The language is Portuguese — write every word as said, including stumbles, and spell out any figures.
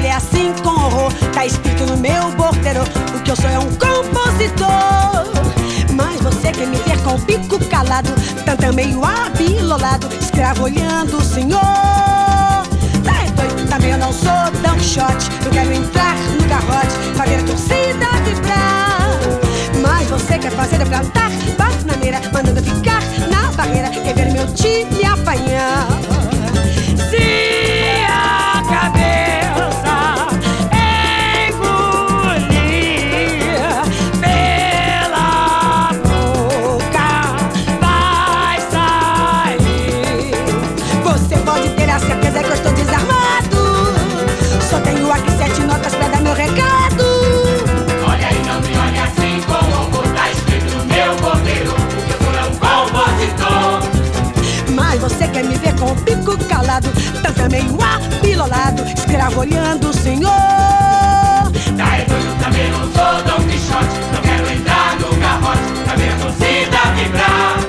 olha assim com horror. Tá escrito no meu bordeiro, o que eu sou é um compositor. Mas você quer me ver com o bico calado, tanta meio abilolado, escravo olhando o senhor. Tá é doido, também eu não sou Don Quixote. Eu quero entrar no garrote pra ver a torcida vibrar. Mas você quer fazer eu plantar bananeira, mandando ficar na barreira, quer ver meu time apanhar. Se a cabeça engolir pela boca vai sair. Você pode ter a certeza que eu estou desarmado. Só tenho aqui sete notas pra dar meu recado. Olha aí, não me olhe assim com horror. Tá escrito no meu bordeiro, o que eu sou é um compositor. Mas você quer me ver com o bico calado, tanto meio apilolado, escravo olhando o senhor. Tá é doido, também não sou Don Quixote. Não quero entrar no garrote pra ver a torcida vibrar.